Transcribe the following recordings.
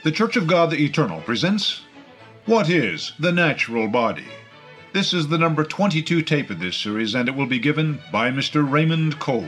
The Church of God the Eternal presents What is the Natural Body? This is the number 22 tape of this series, and it will be given by Mr. Raymond Cole.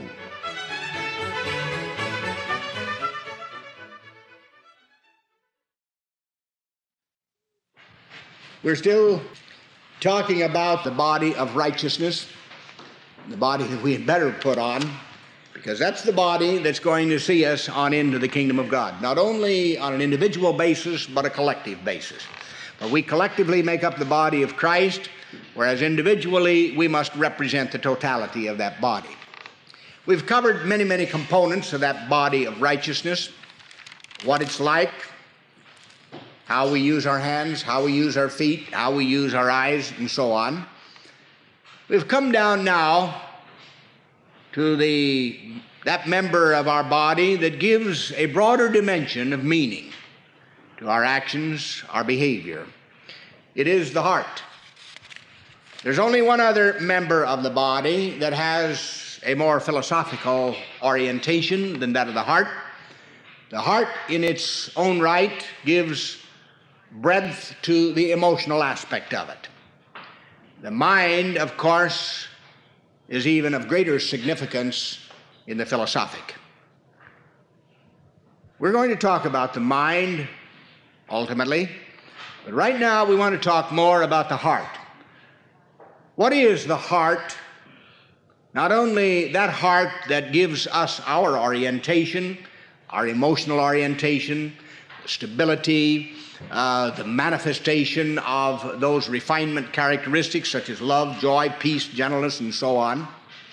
We're still talking about the body of righteousness, the body that we had better put on, because that's the body that's going to see us on into the kingdom of God, not only on an individual basis, but a collective basis. For we collectively make up the body of Christ, whereas individually we must represent the totality of that body. We've covered many components of that body of righteousness, what it's like, how we use our hands, how we use our feet, how we use our eyes, and so on. We've come down now to that member of our body that gives a broader dimension of meaning to our actions, our behavior. It is the heart. There's only one other member of the body that has a more philosophical orientation than that of the heart. The heart, in its own right, gives breadth to the emotional aspect of it. The mind, of course, is even of greater significance in the philosophic. We're going to talk about the mind ultimately, but right now we want to talk more about the heart. What is the heart? Not only that heart that gives us our orientation, our emotional orientation, stability, the manifestation of those refinement characteristics such as love, joy, peace, gentleness, and so on,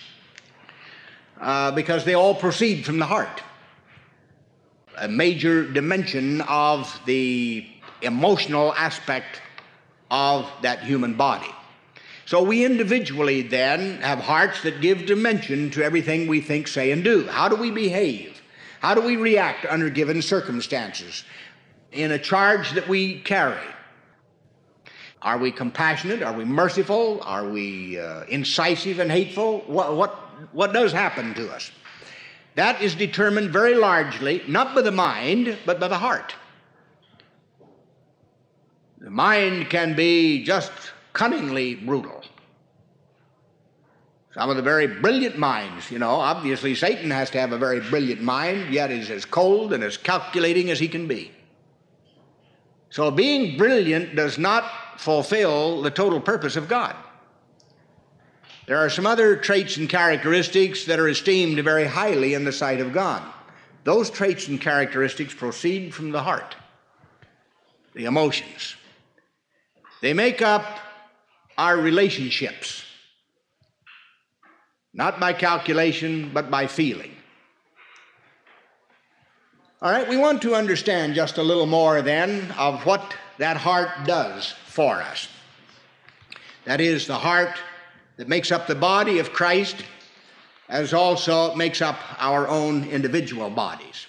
because they all proceed from the heart. A major dimension of the emotional aspect of that human body. So we individually then have hearts that give dimension to everything we think, say, and do. How do we behave? How do we react under given circumstances? In a charge that we carry. Are we compassionate? Are we merciful? Are we incisive and hateful? What does happen to us? That is determined very largely, not by the mind, but by the heart. The mind can be just cunningly brutal. Some of the very brilliant minds, obviously Satan has to have a very brilliant mind, yet is as cold and as calculating as he can be. So being brilliant does not fulfill the total purpose of God. There are some other traits and characteristics that are esteemed very highly in the sight of God. Those traits and characteristics proceed from the heart, the emotions. They make up our relationships, not by calculation, but by feeling. All right, we want to understand just a little more then of what that heart does for us. That is the heart that makes up the body of Christ, as also makes up our own individual bodies.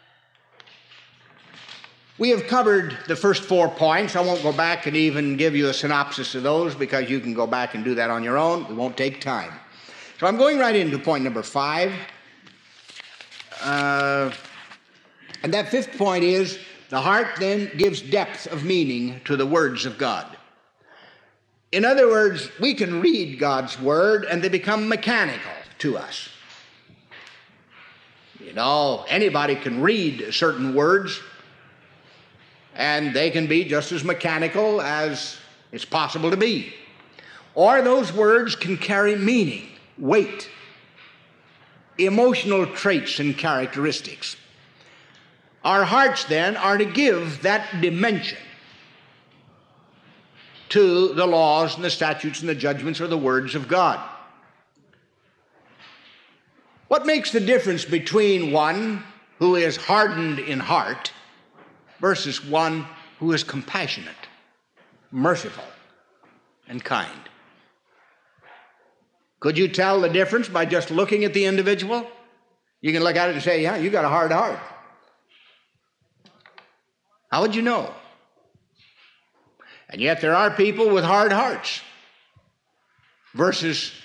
We have covered the first 4 points. I won't go back and even give you a synopsis of those because you can go back and do that on your own. It won't take time. So I'm going right into point number 5. And that 5th point is, the heart then gives depth of meaning to the words of God. In other words, we can read God's word and they become mechanical to us. Anybody can read certain words and they can be just as mechanical as it's possible to be. Or those words can carry meaning, weight, emotional traits and characteristics. Our hearts then are to give that dimension to the laws and the statutes and the judgments or the words of God. What makes the difference between one who is hardened in heart versus one who is compassionate, merciful, and kind? Could you tell the difference by just looking at the individual? You can look at it and say, yeah, you got a hard heart. How would you know? And yet there are people with hard hearts versus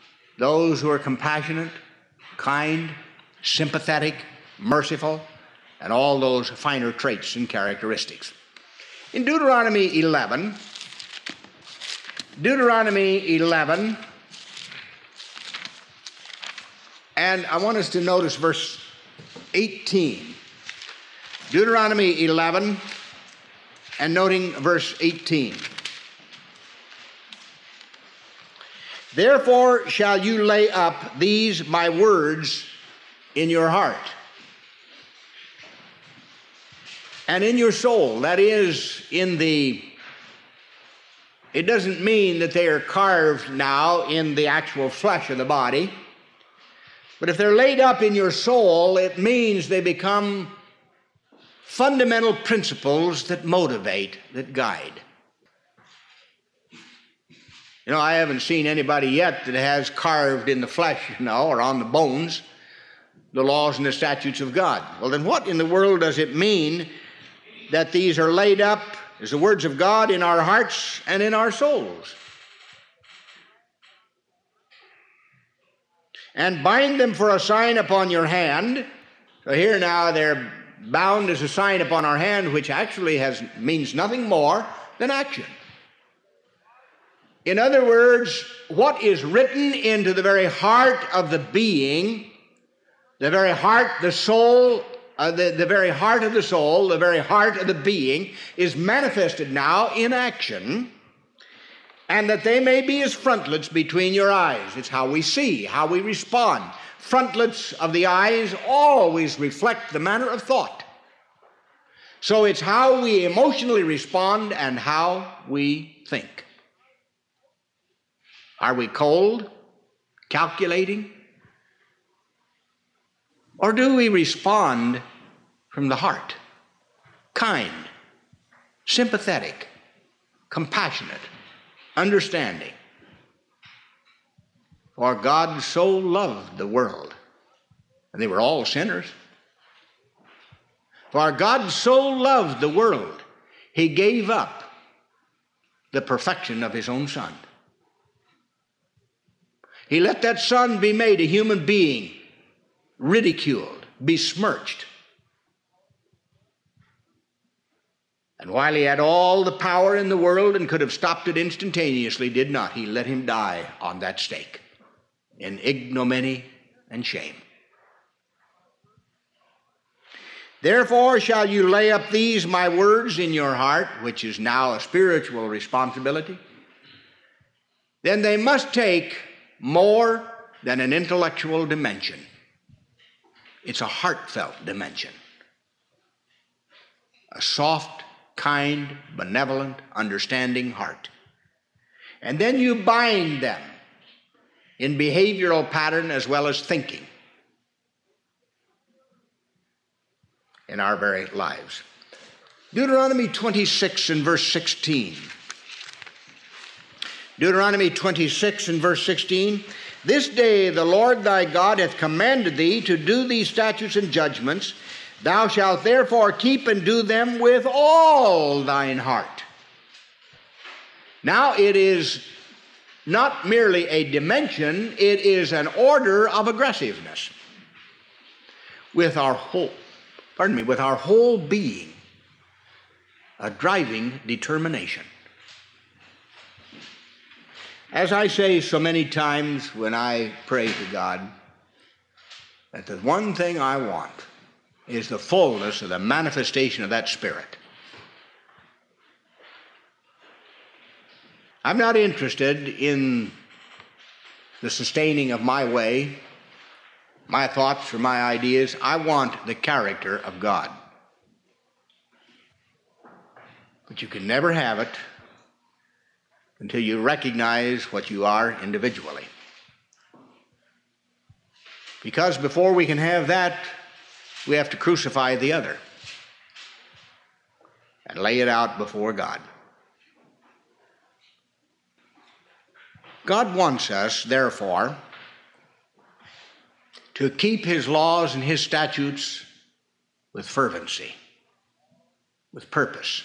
those who are compassionate, kind, sympathetic, merciful, and all those finer traits and characteristics. In Deuteronomy 11, and I want us to notice verse 18. Deuteronomy 11, and noting verse 18. Therefore shall you lay up these my words in your heart and in your soul. That is, it doesn't mean that they are carved now in the actual flesh of the body, but if they're laid up in your soul, it means they become fundamental principles that motivate, that guide. You know, I haven't seen anybody yet that has carved in the flesh, or on the bones, the laws and the statutes of God. Well, then what in the world does it mean that these are laid up as the words of God in our hearts and in our souls? And bind them for a sign upon your hand. So here now they're bound as a sign upon our hand, which actually means nothing more than action. In other words, what is written into the very heart of the being, the very heart, the soul, the very heart of the soul, the very heart of the being, is manifested now in action, and that they may be as frontlets between your eyes. It's how we see, how we respond. Frontlets of the eyes always reflect the manner of thought. So it's how we emotionally respond and how we think. Are we cold, calculating? Or do we respond from the heart? Kind, sympathetic, compassionate, understanding. For God so loved the world, and they were all sinners. For God so loved the world, he gave up the perfection of his own Son. He let that Son be made a human being, ridiculed, besmirched. And while he had all the power in the world and could have stopped it instantaneously, did not. He let him die on that stake in ignominy and shame. Therefore shall you lay up these my words in your heart, which is now a spiritual responsibility. Then they must take more than an intellectual dimension. It's a heartfelt dimension. A soft, kind, benevolent, understanding heart. And then you bind them in behavioral pattern as well as thinking in our very lives. Deuteronomy 26 and verse 16. Deuteronomy 26 and verse 16. This day the Lord thy God hath commanded thee to do these statutes and judgments. Thou shalt therefore keep and do them with all thine heart. Now it is not merely a dimension, it is an order of aggressiveness. With our whole being, a driving determination. As I say so many times when I pray to God, that the one thing I want is the fullness of the manifestation of that Spirit. I'm not interested in the sustaining of my way, my thoughts or my ideas. I want the character of God. But you can never have it until you recognize what you are individually. Because before we can have that, we have to crucify the other and lay it out before God. God wants us, therefore, to keep his laws and his statutes with fervency, with purpose,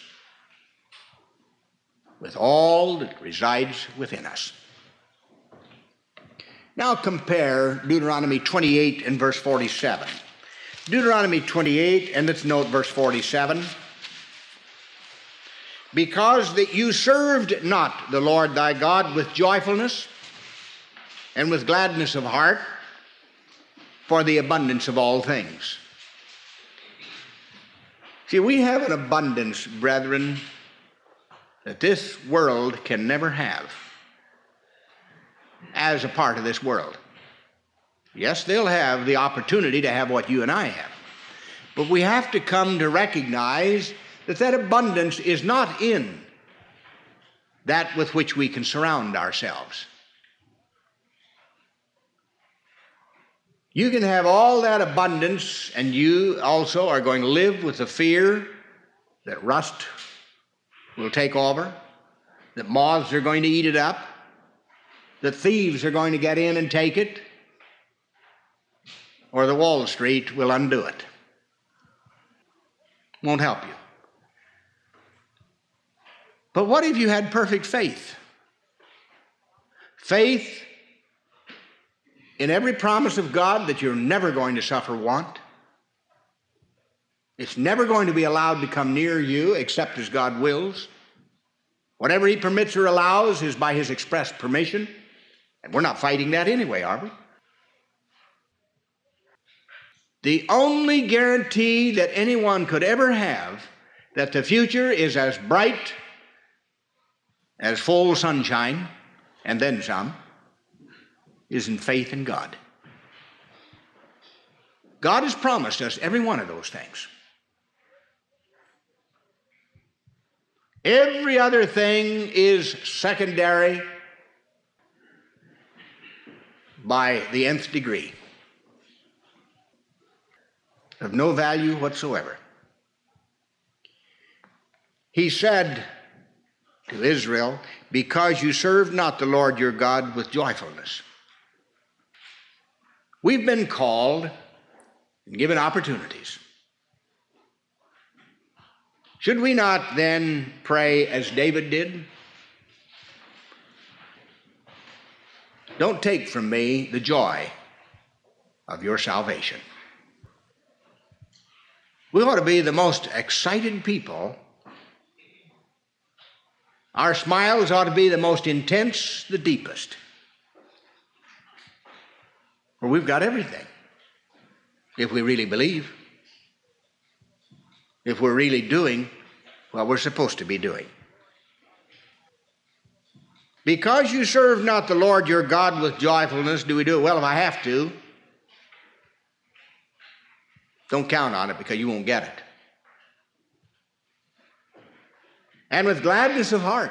with all that resides within us. Now compare Deuteronomy 28 and verse 47. Deuteronomy 28, and let's note verse 47. Because that you served not the Lord thy God with joyfulness and with gladness of heart for the abundance of all things. See, we have an abundance, brethren, that this world can never have as a part of this world. Yes, they'll have the opportunity to have what you and I have. But we have to come to recognize that that abundance is not in that with which we can surround ourselves. You can have all that abundance, and you also are going to live with the fear that rust will take over, that moths are going to eat it up, that thieves are going to get in and take it, or the Wall Street will undo it. Won't help you. But what if you had perfect faith? Faith in every promise of God that you're never going to suffer want. It's never going to be allowed to come near you except as God wills. Whatever He permits or allows is by His express permission. And we're not fighting that anyway, are we? The only guarantee that anyone could ever have that the future is as bright as full sunshine, and then some, is in faith in God. God has promised us every one of those things. Every other thing is secondary by the nth degree, of no value whatsoever. He said to Israel, because you served not the Lord your God with joyfulness. We've been called and given opportunities. Should we not then pray as David did? Don't take from me the joy of your salvation. We ought to be the most excited people. Our smiles ought to be the most intense, the deepest. For we've got everything, if we really believe, if we're really doing what we're supposed to be doing. Because you serve not the Lord your God with joyfulness, do we do it? Well, if I have to. Don't count on it because you won't get it. And with gladness of heart.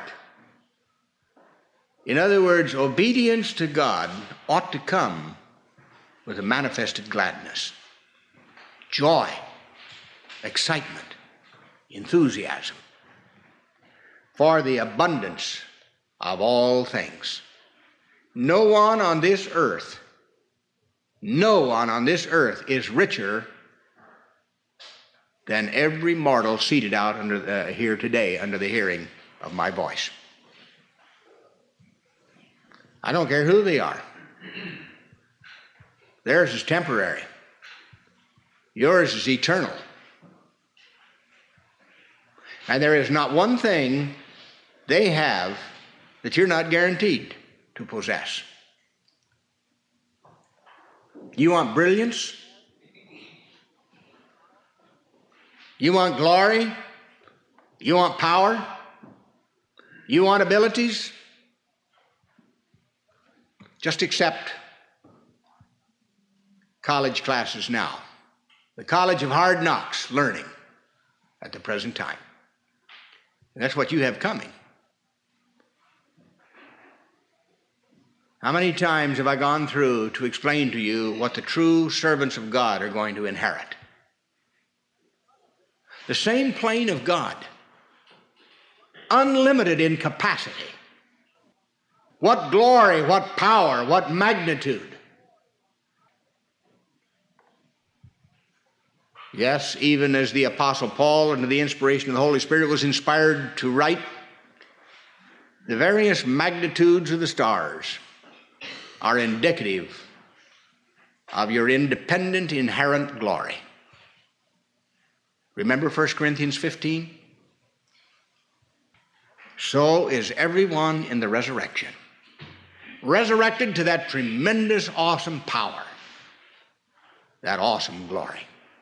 In other words, obedience to God ought to come with a manifested gladness, joy, excitement, enthusiasm for the abundance of all things. No one on this earth is richer than every mortal seated out here today under the hearing of my voice. I don't care who they are. Theirs is temporary. Yours is eternal. And there is not one thing they have that you're not guaranteed to possess. You want brilliance? You want glory? You want power? You want abilities? Just accept college classes now. The college of hard knocks learning at the present time. And that's what you have coming. How many times have I gone through to explain to you what the true servants of God are going to inherit? The same plane of God, unlimited in capacity. What glory, what power, what magnitude. Yes, even as the Apostle Paul, under the inspiration of the Holy Spirit, was inspired to write the various magnitudes of the stars are indicative of your independent, inherent glory. Remember 1 Corinthians 15? So is everyone in the resurrection, resurrected to that tremendous, awesome power, that awesome glory.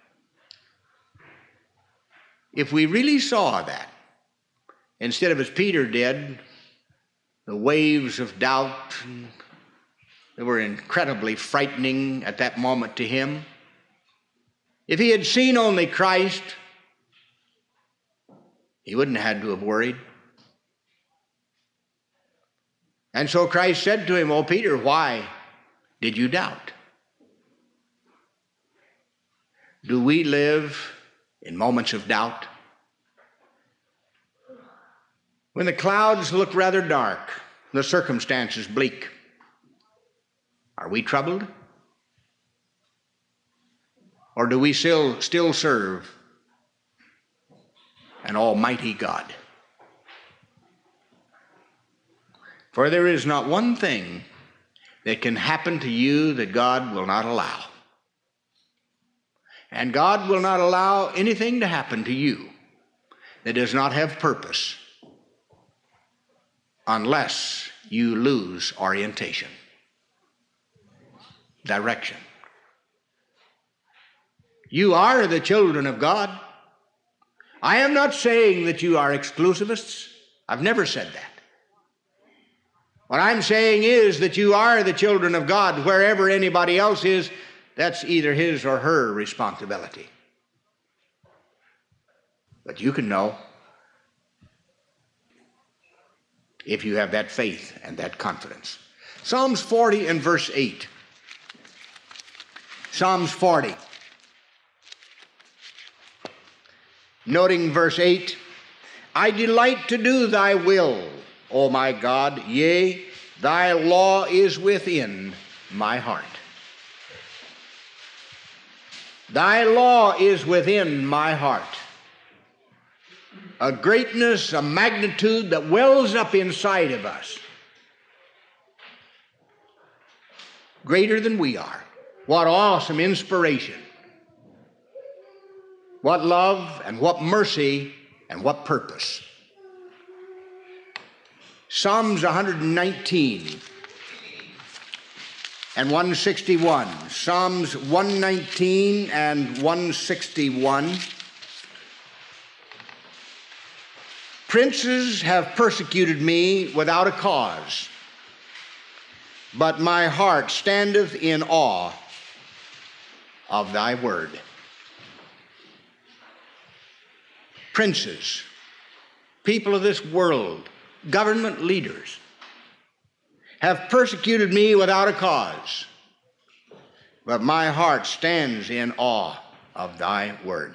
If we really saw that, instead of as Peter did, the waves of doubt that were incredibly frightening at that moment to him, if he had seen only Christ, he wouldn't have had to have worried. And so Christ said to him, "O Peter, why did you doubt?" Do we live in moments of doubt? When the clouds look rather dark, the circumstances bleak, are we troubled? Or do we still serve an almighty God? For there is not one thing that can happen to you that God will not allow. And God will not allow anything to happen to you that does not have purpose unless you lose orientation, direction. You are the children of God. I am not saying that you are exclusivists. I've never said that. What I'm saying is that you are the children of God. Wherever anybody else is, that's either his or her responsibility. But you can know if you have that faith and that confidence. Psalms 40 and verse 8. Psalms 40. Noting verse 8, I delight to do thy will, O my God, yea, thy law is within my heart. Thy law is within my heart. A greatness, a magnitude that wells up inside of us, greater than we are. What awesome inspiration. What love and what mercy and what purpose. Psalms 119 and 161. Psalms 119 and 161. Princes have persecuted me without a cause, but my heart standeth in awe of thy word. Princes, people of this world, government leaders, have persecuted me without a cause, but my heart stands in awe of thy word.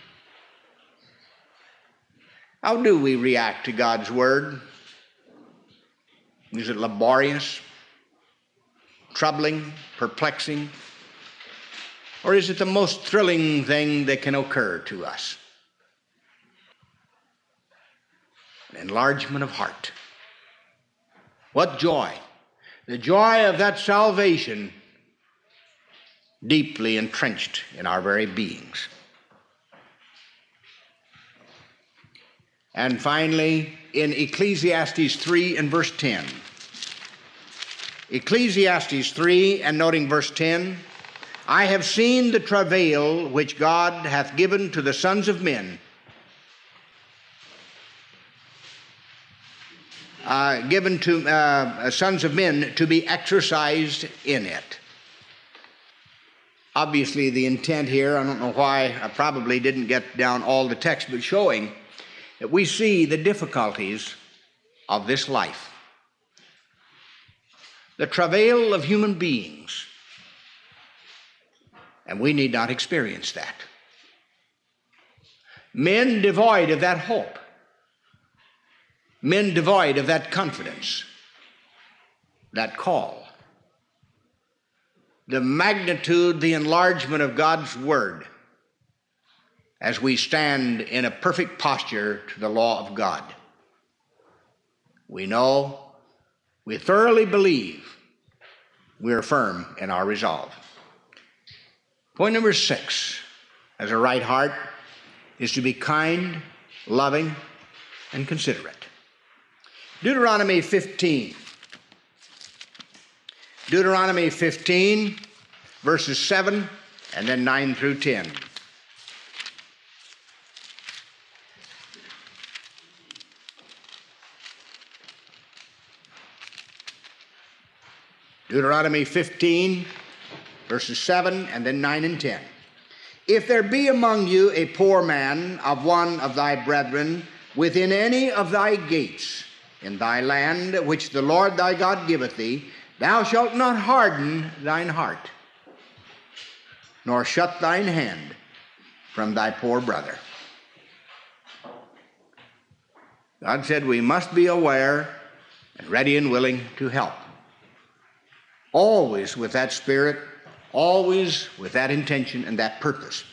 How do we react to God's word? Is it laborious, troubling, perplexing, or is it the most thrilling thing that can occur to us? An enlargement of heart. What joy! The joy of that salvation deeply entrenched in our very beings. And finally, in Ecclesiastes 3 and verse 10. Ecclesiastes 3 and noting verse 10, I have seen the travail which God hath given to the sons of men, given to sons of men to be exercised in it. Obviously, the intent here, I don't know why I probably didn't get down all the text, but showing that we see the difficulties of this life, the travail of human beings, and we need not experience that. Men devoid of that hope, men devoid of that confidence, that call, the magnitude, the enlargement of God's word as we stand in a perfect posture to the law of God. We know, we thoroughly believe, we are firm in our resolve. Point number 6, as a right heart, is to be kind, loving, and considerate. Deuteronomy 15. Deuteronomy 15, verses 7 and then 9 through 10. Deuteronomy 15, verses 7 and then 9 and 10. If there be among you a poor man of one of thy brethren within any of thy gates in thy land, which the Lord thy God giveth thee, thou shalt not harden thine heart, nor shut thine hand from thy poor brother. God said we must be aware and ready and willing to help. Always with that spirit, always with that intention and that purpose.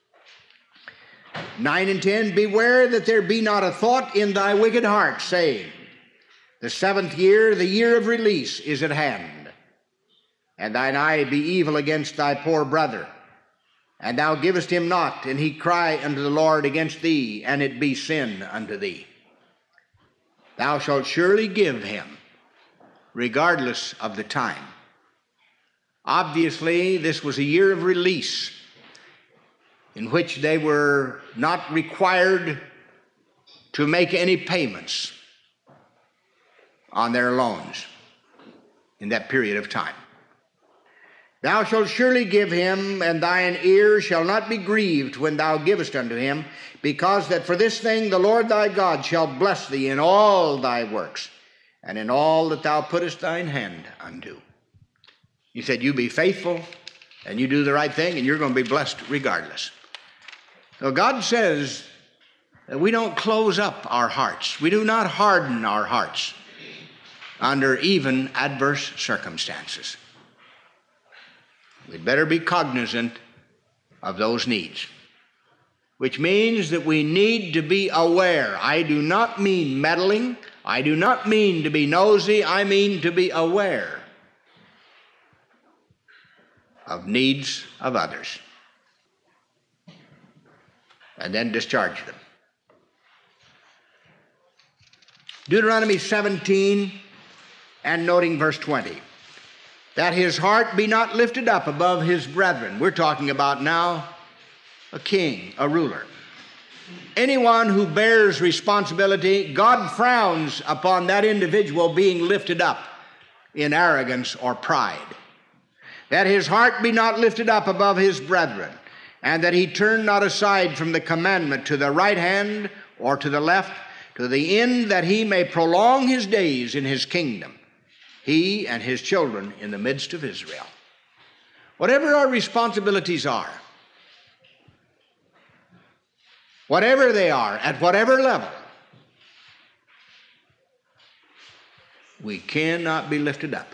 9 and 10, beware that there be not a thought in thy wicked heart, saying, the 7th year, the year of release, is at hand, and thine eye be evil against thy poor brother, and thou givest him not, and he cry unto the Lord against thee, and it be sin unto thee. Thou shalt surely give him, regardless of the time. Obviously, this was a year of release in which they were not required to make any payments on their loans in that period of time. Thou shalt surely give him, and thine ear shall not be grieved when thou givest unto him, because that for this thing the Lord thy God shall bless thee in all thy works, and in all that thou puttest thine hand unto. He said, you be faithful, and you do the right thing, and you're going to be blessed regardless. So God says that we don't close up our hearts. We do not harden our hearts under even adverse circumstances. We'd better be cognizant of those needs, which means that we need to be aware. I do not mean meddling. I do not mean to be nosy. I mean to be aware of needs of others, and then discharge them. Deuteronomy 17, and noting verse 20, that his heart be not lifted up above his brethren. We're talking about now a king, a ruler. Anyone who bears responsibility, God frowns upon that individual being lifted up in arrogance or pride. That his heart be not lifted up above his brethren, and that he turn not aside from the commandment to the right hand or to the left, to the end that he may prolong his days in his kingdom, he and his children in the midst of Israel. Whatever our responsibilities are, whatever they are, at whatever level, we cannot be lifted up.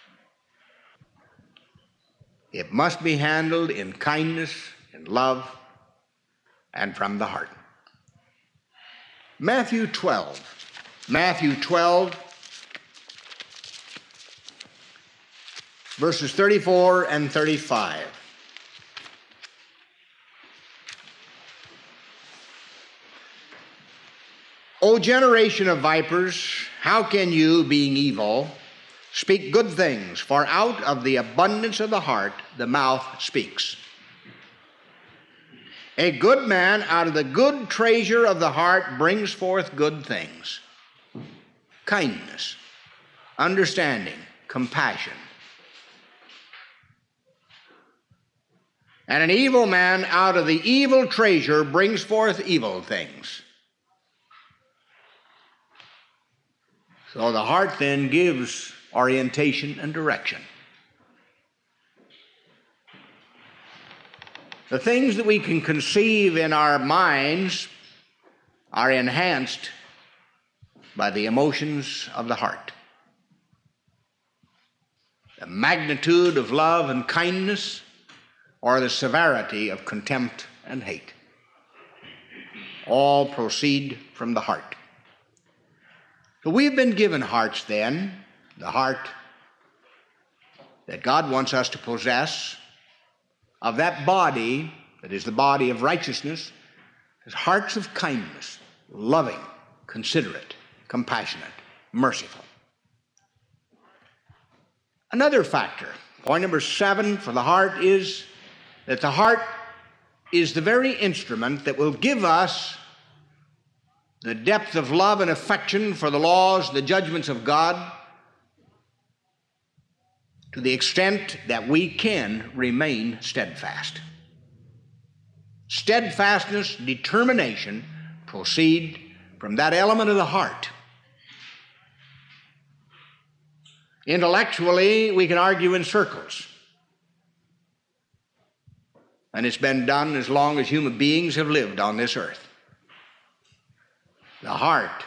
It must be handled in kindness, in love, and from the heart. Matthew 12, verses 34 and 35. O generation of vipers, how can you, being evil, speak good things? For out of the abundance of the heart the mouth speaks. A good man out of the good treasure of the heart brings forth good things. Kindness, understanding, compassion. And an evil man out of the evil treasure brings forth evil things. So the heart then gives orientation and direction. The things that we can conceive in our minds are enhanced by the emotions of the heart. The magnitude of love and kindness, or the severity of contempt and hate, all proceed from the heart. So we've been given hearts then, the heart that God wants us to possess, of that body that is the body of righteousness, as hearts of kindness, loving, considerate, compassionate, merciful. Another factor, point number 7 for the heart, is that the heart is the very instrument that will give us the depth of love and affection for the laws, the judgments of God, to the extent that we can remain steadfast. Steadfastness, determination proceed from that element of the heart. Intellectually, we can argue in circles. And it's been done as long as human beings have lived on this earth. The heart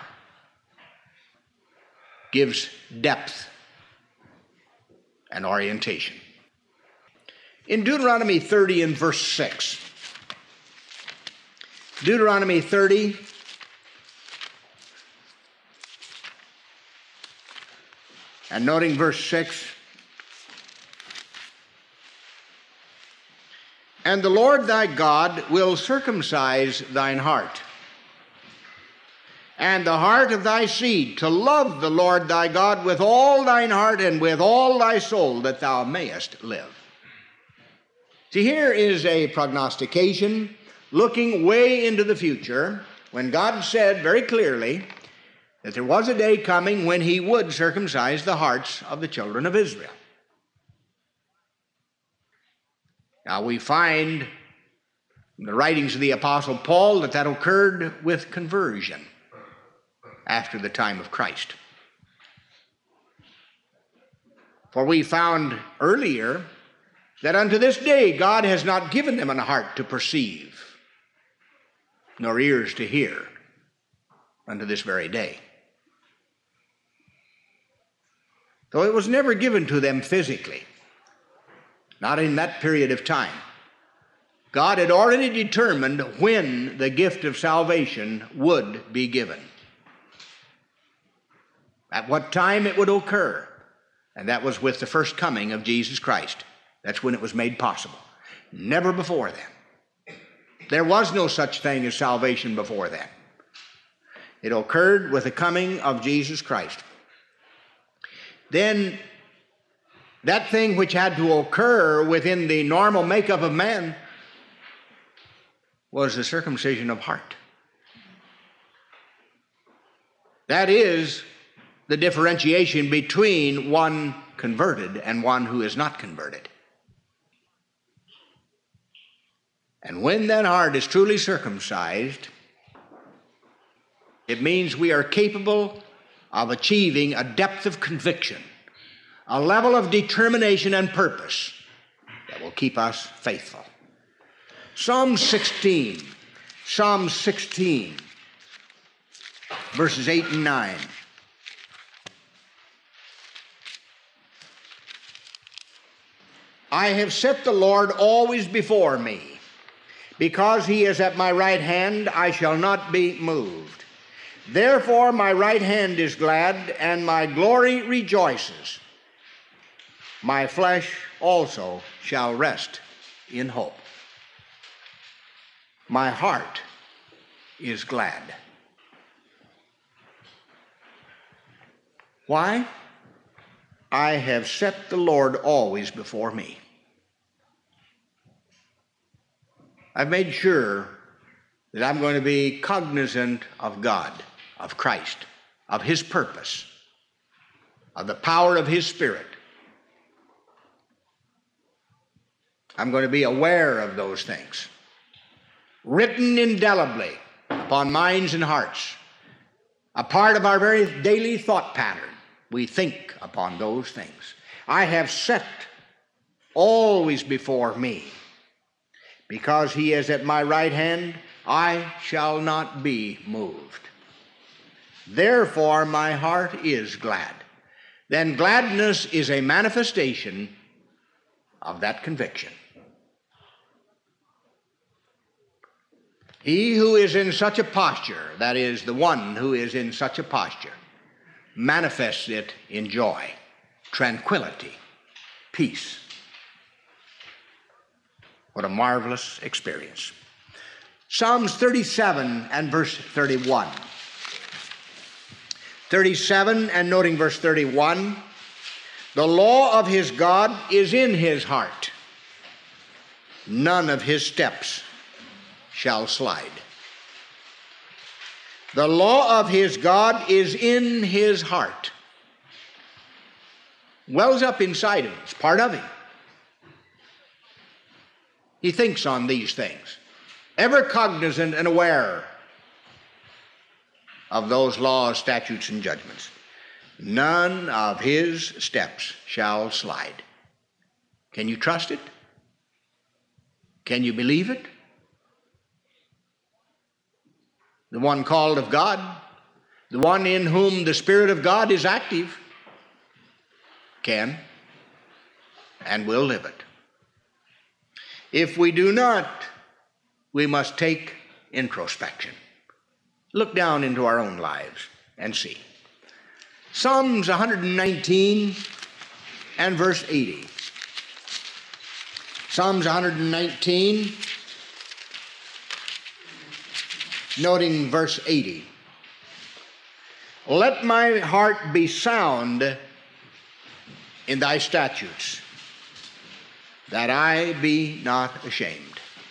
gives depth and orientation. In Deuteronomy 30 and verse 6, Deuteronomy 30, and noting verse 6, and the Lord thy God will circumcise thine heart, and the heart of thy seed, to love the Lord thy God with all thine heart and with all thy soul, that thou mayest live. See, here is a prognostication looking way into the future, when God said very clearly that there was a day coming when he would circumcise the hearts of the children of Israel. Now we find in the writings of the Apostle Paul that occurred with conversion after the time of Christ. For we found earlier that unto this day God has not given them an heart to perceive, nor ears to hear, unto this very day. Though it was never given to them physically, not in that period of time. God had already determined when the gift of salvation would be given, at what time it would occur, and that was with the first coming of Jesus Christ. That's when it was made possible. Never before then. There was no such thing as salvation before then. It occurred with the coming of Jesus Christ. Then that thing which had to occur within the normal makeup of man was the circumcision of heart. That is the differentiation between one converted and one who is not converted. And when that heart is truly circumcised, it means we are capable of achieving a depth of conviction, a level of determination and purpose that will keep us faithful. Psalm 16, verses 8 and 9. I have set the Lord always before me. Because he is at my right hand, I shall not be moved. Therefore my right hand is glad, and my glory rejoices. My flesh also shall rest in hope. My heart is glad. Why? I have set the Lord always before me. I've made sure that I'm going to be cognizant of God, of Christ, of his purpose, of the power of his Spirit. I'm going to be aware of those things, written indelibly upon minds and hearts, a part of our very daily thought pattern. We think upon those things. I have set always before me. Because he is at my right hand, I shall not be moved. Therefore my heart is glad. Then gladness is a manifestation of that conviction. He who is in such a posture, that is, the one who is in such a posture, manifests it in joy, tranquility, peace. What a marvelous experience. Psalms 37 and verse 31. 37 and noting verse 31. The law of his God is in his heart. None of his steps shall slide. The law of his God is in his heart. Wells up inside him. It's part of him. He thinks on these things, ever cognizant and aware of those laws, statutes, and judgments. None of his steps shall slide. Can you trust it? Can you believe it? The one called of God, the one in whom the Spirit of God is active, can and will live it. If we do not, we must take introspection. Look down into our own lives and see. Psalms 119 and verse 80. Psalms 119, noting verse 80. Let my heart be sound in thy statutes, that I be not ashamed.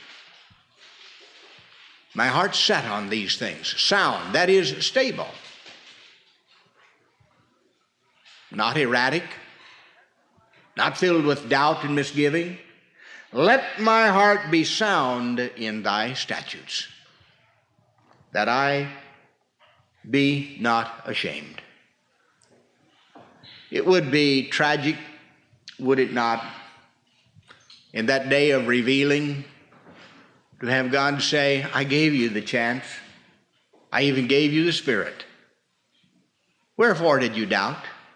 My heart's set on these things. Sound, that is stable. Not erratic, not filled with doubt and misgiving. Let my heart be sound in thy statutes, that I be not ashamed. It would be tragic, would it not, in that day of revealing, to have God say, I gave you the chance. I even gave you the Spirit. Wherefore did you doubt?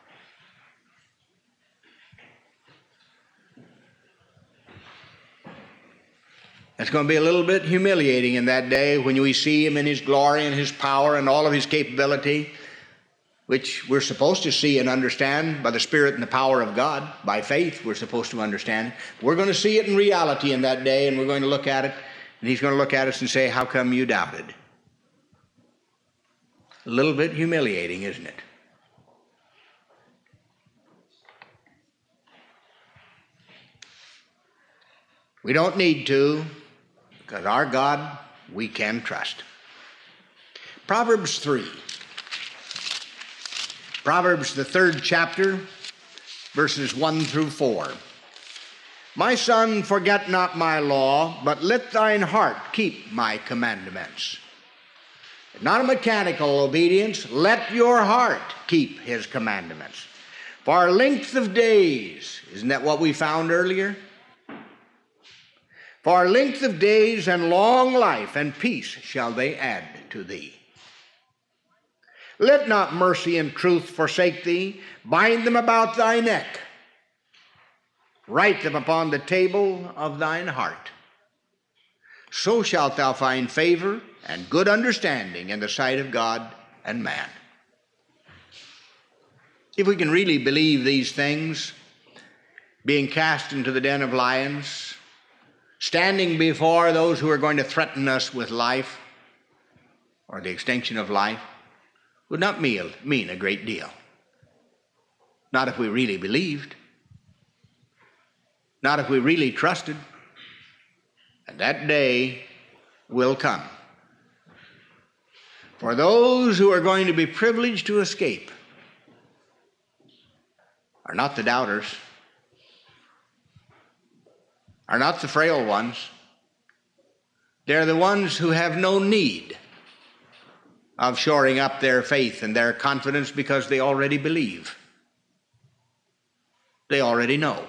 It's going to be a little bit humiliating in that day when we see him in his glory and his power and all of his capability, which we're supposed to see and understand by the Spirit and the power of God. By faith, we're supposed to understand it. We're going to see it in reality in that day, and we're going to look at it, and he's going to look at us and say, how come you doubted? A little bit humiliating, isn't it? We don't need to, because our God we can trust. Proverbs 3. Proverbs, the 3rd chapter, verses 1 through 4. My son, forget not my law, but let thine heart keep my commandments. Not a mechanical obedience, let your heart keep his commandments. For length of days, isn't that what we found earlier? For length of days and long life and peace shall they add to thee. Let not mercy and truth forsake thee. Bind them about thy neck. Write them upon the table of thine heart. So shalt thou find favor and good understanding in the sight of God and man. If we can really believe these things, being cast into the den of lions, standing before those who are going to threaten us with life or the extinction of life, would not mean a great deal. Not if we really believed. Not if we really trusted. And that day will come. For those who are going to be privileged to escape are not the doubters, are not the frail ones. They're the ones who have no need of shoring up their faith and their confidence because they already believe. They already know.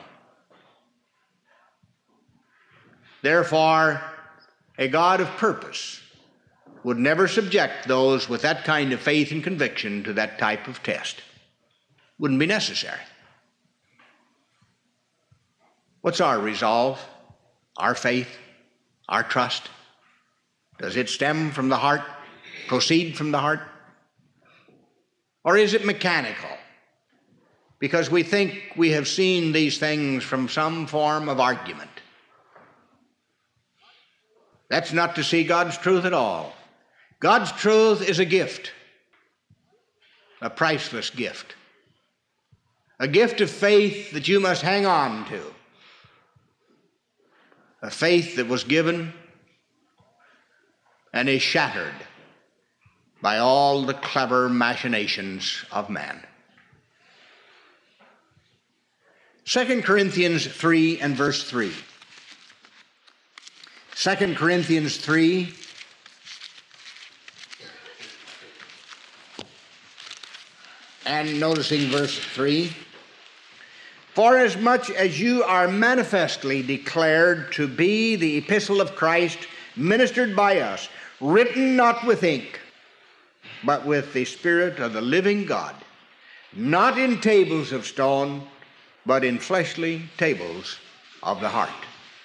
Therefore, a God of purpose would never subject those with that kind of faith and conviction to that type of test. Wouldn't be necessary. What's our resolve, our faith, our trust? Does it stem from the heart, proceed from the heart? Or is it mechanical? Because we think we have seen these things from some form of argument. That's not to see God's truth at all. God's truth is a gift, a priceless gift, a gift of faith that you must hang on to, a faith that was given and is shattered by all the clever machinations of man. 2 Corinthians 3 and verse 3. 2 Corinthians 3 and noticing verse 3. Forasmuch as you are manifestly declared to be the epistle of Christ, ministered by us, written not with ink, but with the Spirit of the living God, not in tables of stone, but in fleshly tables of the heart.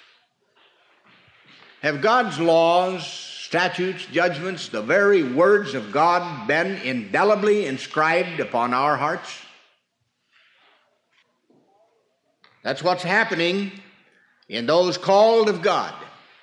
Have God's laws, statutes, judgments, the very words of God been indelibly inscribed upon our hearts? That's what's happening in those called of God,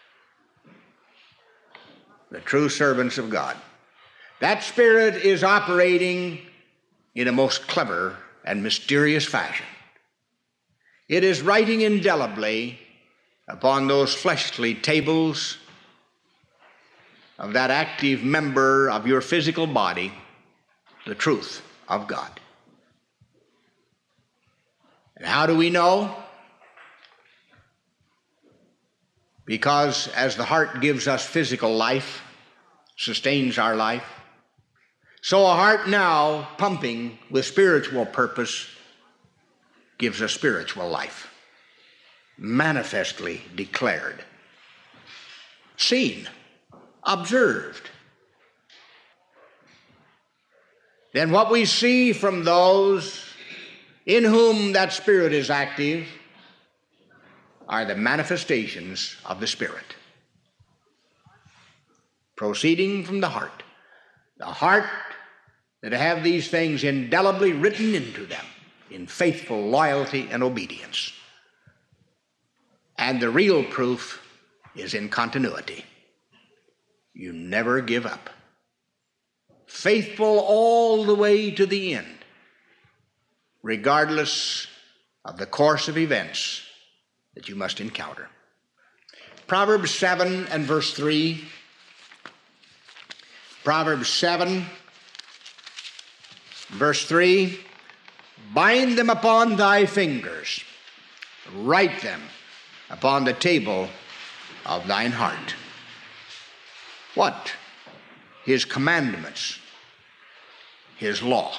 the true servants of God. That Spirit is operating in a most clever and mysterious fashion. It is writing indelibly upon those fleshly tables of that active member of your physical body the truth of God. And how do we know? Because as the heart gives us physical life, sustains our life, so a heart now pumping with spiritual purpose gives us spiritual life, manifestly declared, seen, observed. Then what we see from those in whom that Spirit is active are the manifestations of the Spirit, proceeding from the heart that have these things indelibly written into them in faithful loyalty and obedience. And the real proof is in continuity. You never give up. Faithful all the way to the end, regardless of the course of events that you must encounter. Proverbs 7 and verse 3. Proverbs 7, verse 3. Bind them upon thy fingers, write them upon the table of thine heart. What? His commandments, his law.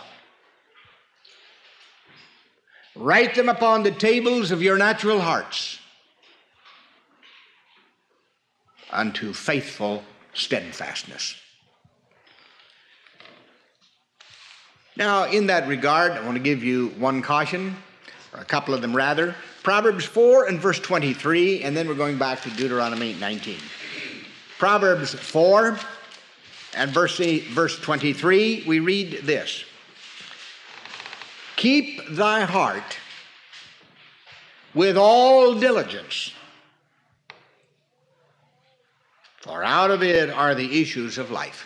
Write them upon the tables of your natural hearts unto faithful steadfastness. Now, in that regard, I want to give you one caution, or a couple of them rather. Proverbs 4 and verse 23, and then we're going back to Deuteronomy 19. Proverbs 4 and verse 23, we read this. Keep thy heart with all diligence, for out of it are the issues of life.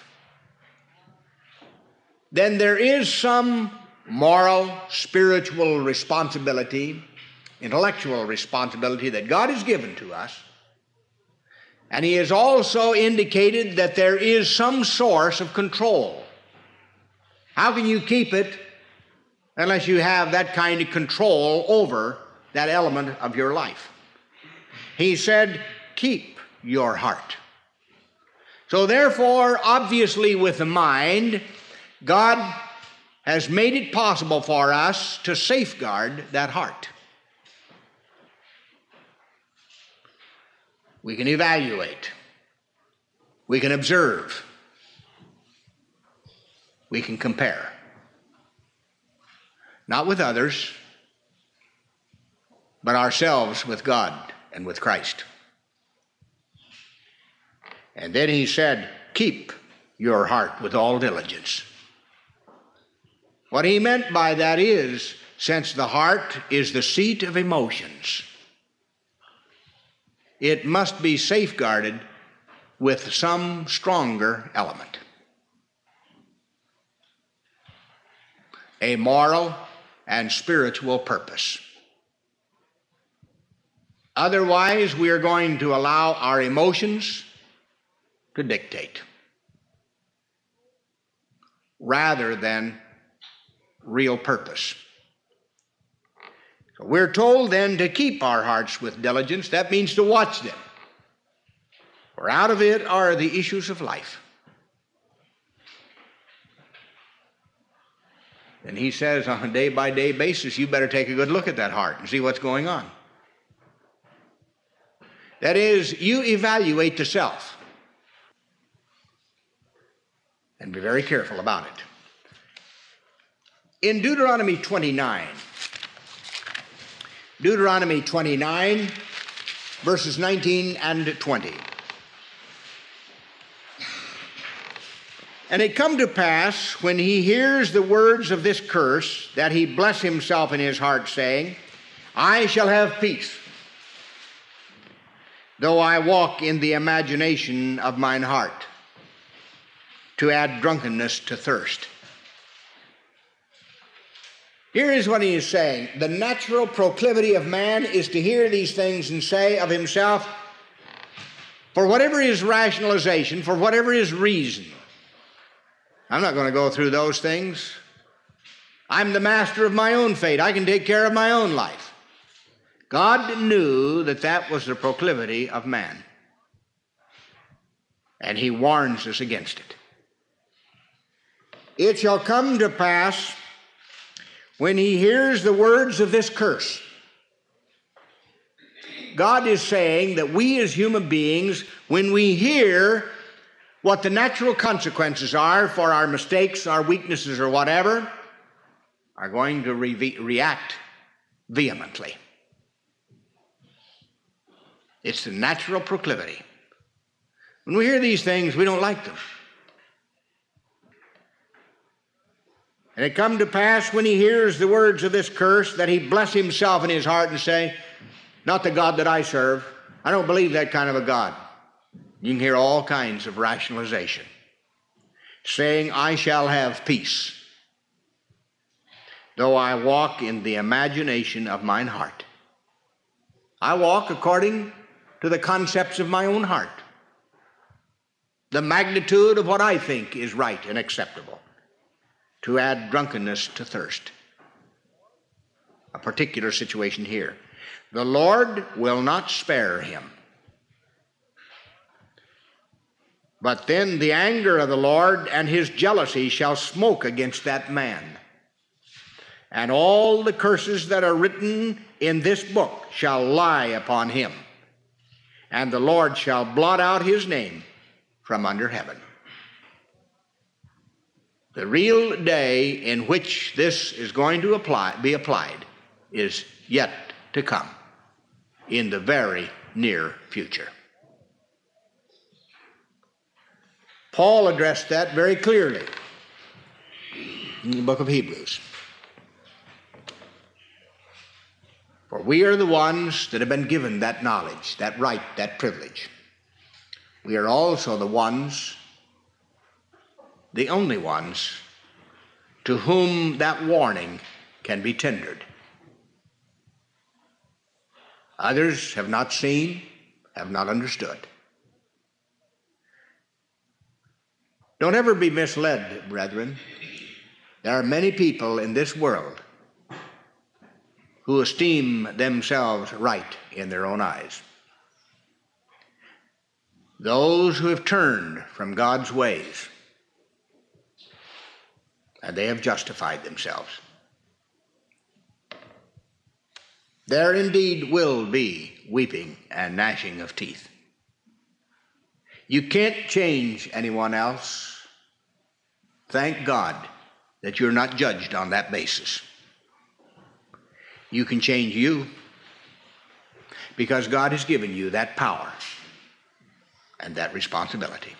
Then there is some moral, spiritual responsibility, intellectual responsibility that God has given to us. And he has also indicated that there is some source of control. How can you keep it unless you have that kind of control over that element of your life? He said, keep your heart. So therefore, obviously with the mind, God has made it possible for us to safeguard that heart. We can evaluate. We can observe. We can compare. Not with others, but ourselves with God and with Christ. And then he said, keep your heart with all diligence. What he meant by that is, since the heart is the seat of emotions, it must be safeguarded with some stronger element. A moral and spiritual purpose. Otherwise, we are going to allow our emotions to dictate rather than real purpose. So we're told then to keep our hearts with diligence. That means to watch them. For out of it are the issues of life. And he says on a day-by-day basis, you better take a good look at that heart and see what's going on. That is, you evaluate the self and be very careful about it. In Deuteronomy 29, verses 19 and 20. And it come to pass, when he hears the words of this curse, that he bless himself in his heart, saying, I shall have peace, though I walk in the imagination of mine heart, to add drunkenness to thirst. Here is what he is saying. The natural proclivity of man is to hear these things and say of himself, for whatever his rationalization, for whatever his reason, I'm not going to go through those things. I'm the master of my own fate. I can take care of my own life. God knew that that was the proclivity of man. And he warns us against it. It shall come to pass, when he hears the words of this curse. God is saying that we as human beings, when we hear what the natural consequences are for our mistakes, our weaknesses, or whatever, are going to react vehemently. It's the natural proclivity. When we hear these things, we don't like them. And it come to pass, when he hears the words of this curse, that he bless himself in his heart and say, not the God that I serve. I don't believe that kind of a God. You can hear all kinds of rationalization, saying, I shall have peace, though I walk in the imagination of mine heart. I walk according to the concepts of my own heart, the magnitude of what I think is right and acceptable, to add drunkenness to thirst. A particular situation here. The Lord will not spare him. But then the anger of the Lord and his jealousy shall smoke against that man. And all the curses that are written in this book shall lie upon him. And the Lord shall blot out his name from under heaven. The real day in which this is going to be applied is yet to come in the very near future. Paul addressed that very clearly in the book of Hebrews. For we are the ones that have been given that knowledge, that right, that privilege. We are also the ones, the only ones, to whom that warning can be tendered. Others have not seen, have not understood. Don't ever be misled, brethren. There are many people in this world who esteem themselves right in their own eyes. Those who have turned from God's ways, and they have justified themselves. There indeed will be weeping and gnashing of teeth. You can't change anyone else. Thank God that you're not judged on that basis. You can change you because God has given you that power and that responsibility.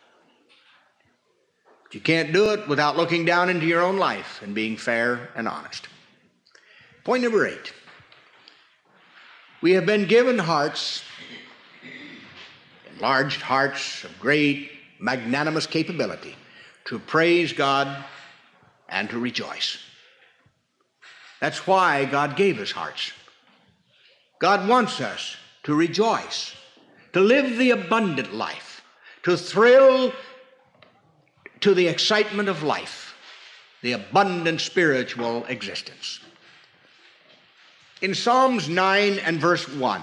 But you can't do it without looking down into your own life and being fair and honest. Point number 8. We have been given hearts enlarged hearts of great magnanimous capability to praise God and to rejoice. That's why God gave us hearts. God wants us to rejoice, to live the abundant life, to thrill to the excitement of life, the abundant spiritual existence. In Psalms 9 and verse 1,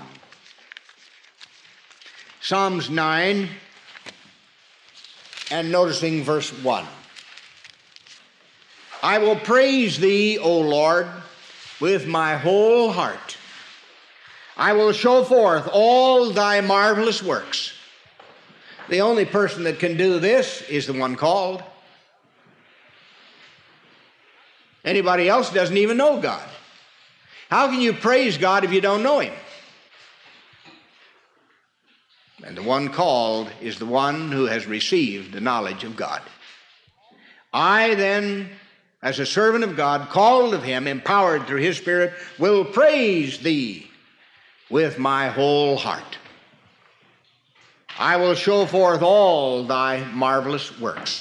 Psalms 9 and noticing verse 1, I will praise thee, O Lord, with my whole heart. I will show forth all thy marvelous works. The only person that can do this is the one called. Anybody else doesn't even know God. How can you praise God if you don't know Him? And the one called is the one who has received the knowledge of God. I then, as a servant of God, called of Him, empowered through His Spirit, will praise thee with my whole heart. I will show forth all thy marvelous works.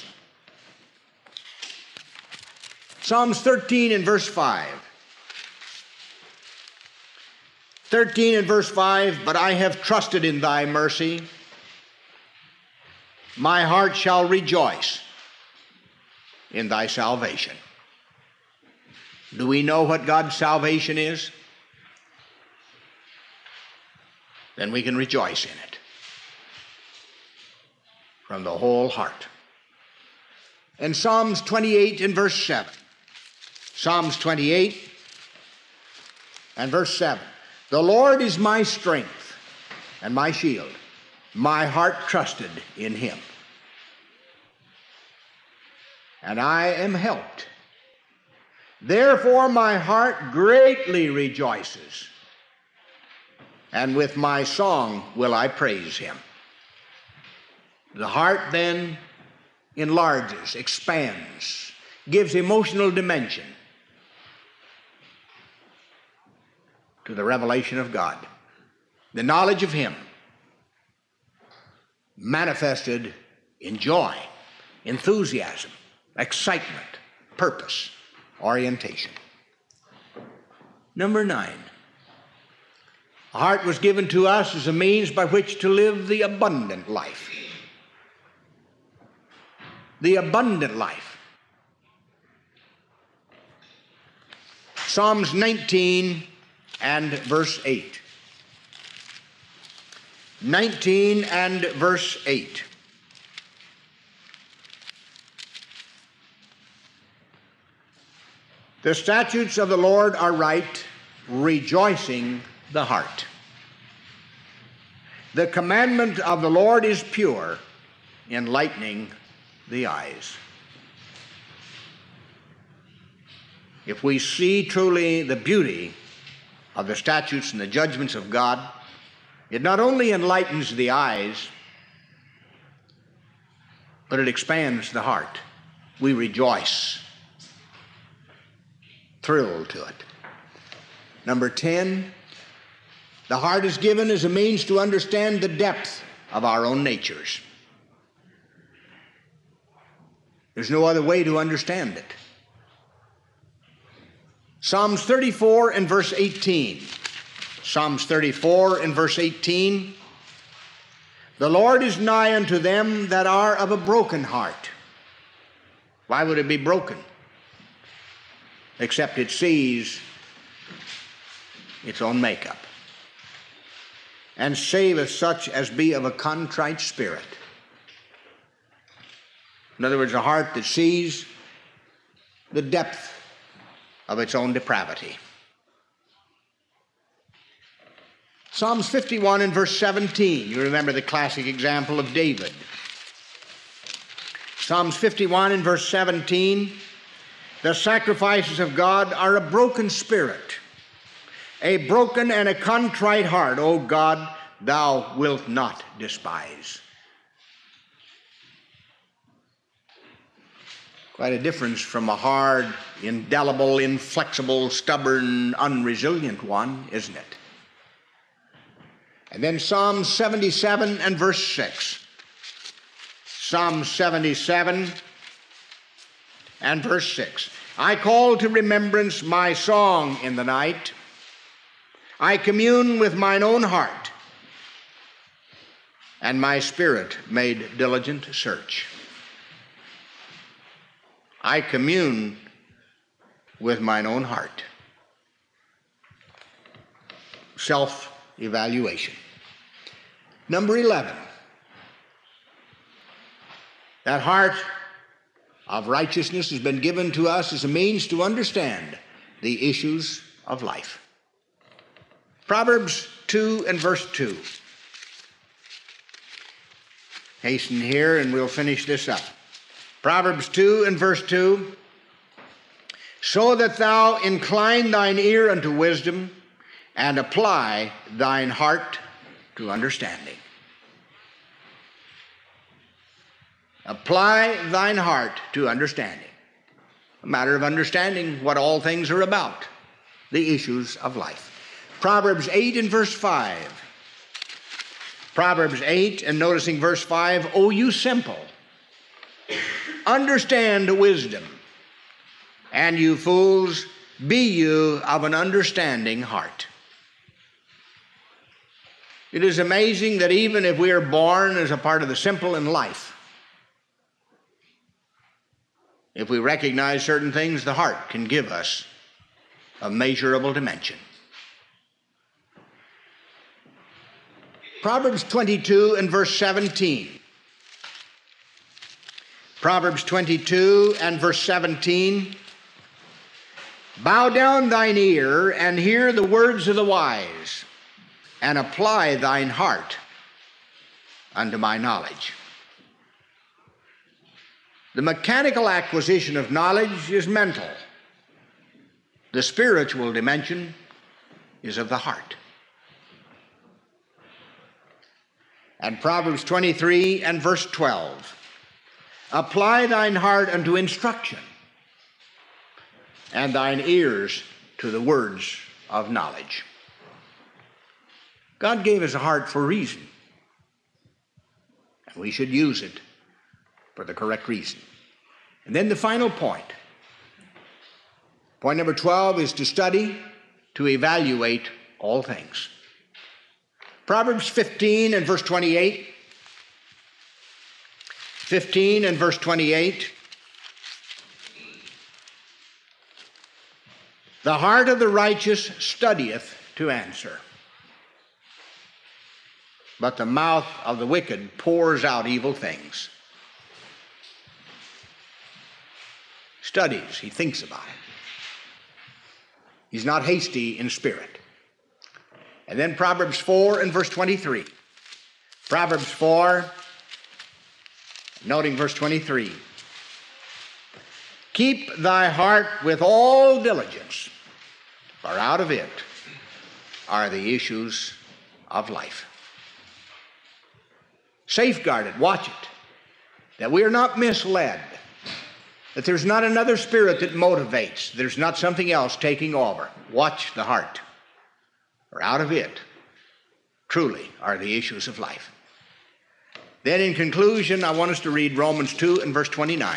Psalms 13 and verse 5. 13 and verse 5, but I have trusted in thy mercy. My heart shall rejoice in thy salvation. Do we know what God's salvation is? Then we can rejoice in it from the whole heart. In Psalms 28 and verse 7, Psalms 28 and verse 7, the Lord is my strength and my shield. My heart trusted in Him, and I am helped. Therefore my heart greatly rejoices, and with my song will I praise Him. The heart then enlarges, expands, gives emotional dimension to the revelation of God, the knowledge of Him manifested in joy, enthusiasm, excitement, purpose, orientation. Number 9, a heart was given to us as a means by which to live the abundant life. The abundant life. Psalms 19 and verse 8. 19 and verse 8. The statutes of the Lord are right, rejoicing the heart. The commandment of the Lord is pure, enlightening the eyes. If we see truly the beauty of the statutes and the judgments of God, it not only enlightens the eyes, but it expands the heart. We rejoice, thrilled to it. Number 10, the heart is given as a means to understand the depth of our own natures. There's no other way to understand it. Psalms 34 and verse 18. Psalms 34 and verse 18. The Lord is nigh unto them that are of a broken heart. Why would it be broken? Except it sees its own makeup. And saveth such as be of a contrite spirit. In other words, a heart that sees the depth of its own depravity. Psalms 51 and verse 17. You remember the classic example of David. Psalms 51 and verse 17. The sacrifices of God are a broken spirit, a broken and a contrite heart, O God, thou wilt not despise. Quite a difference from a hard, indelible, inflexible, stubborn, unresilient one, isn't it? And then Psalm 77 and verse 6. Psalm 77 and verse 6. I call to remembrance my song in the night. I commune with mine own heart, and my spirit made diligent search. I commune with mine own heart. Self-evaluation. Number 11. That heart of righteousness has been given to us as a means to understand the issues of life. Proverbs 2 and verse 2. Hasten here and we'll finish this up. Proverbs 2 and verse 2. So that thou incline thine ear unto wisdom and apply thine heart to understanding. Apply thine heart to understanding. A matter of understanding what all things are about, the issues of life. Proverbs 8 and verse 5. Proverbs 8 and noticing verse 5, O you simple, understand wisdom, and you fools, be you of an understanding heart. It is amazing that even if we are born as a part of the simple in life, if we recognize certain things, the heart can give us a measurable dimension. Proverbs 22 and verse 17. Proverbs 22 and verse 17. Bow down thine ear and hear the words of the wise, and apply thine heart unto my knowledge. The mechanical acquisition of knowledge is mental. The spiritual dimension is of the heart. And Proverbs 23 and verse 12. Apply thine heart unto instruction, and thine ears to the words of knowledge. God gave us a heart for reason, and we should use it for the correct reason. And then the final point. Point number 12 is to study, to evaluate all things. Proverbs 15 and verse 28. 15 and verse 28. The heart of the righteous studieth to answer, but the mouth of the wicked pours out evil things. Studies, he thinks about it. He's not hasty in spirit. And then Proverbs 4 and verse 23. Proverbs 4, noting verse 23. Keep thy heart with all diligence, for out of it are the issues of life. Safeguard it, watch it, that we are not misled, that there's not another spirit that motivates, there's not something else taking over. Watch the heart, for out of it truly are the issues of life. Then in conclusion, I want us to read Romans 2 and verse 29.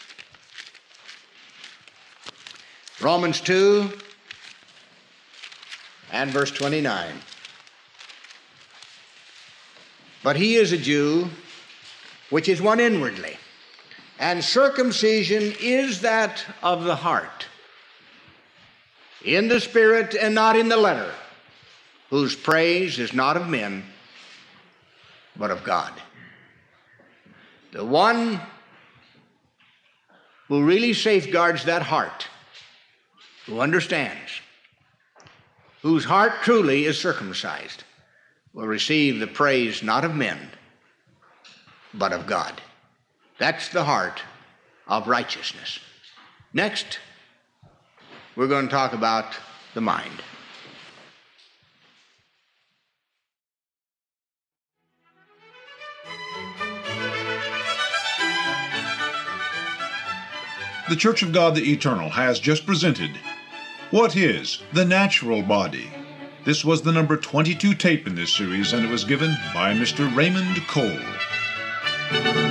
Romans 2 and verse 29. But he is a Jew, which is one inwardly, and circumcision is that of the heart, in the spirit and not in the letter, whose praise is not of men, but of God. The one who really safeguards that heart, who understands, whose heart truly is circumcised, will receive the praise not of men, but of God. That's the heart of righteousness. Next, we're going to talk about the mind. The Church of God the Eternal has just presented What is the Natural Body? This was the number 22 tape in this series, and it was given by Mr. Raymond Cole.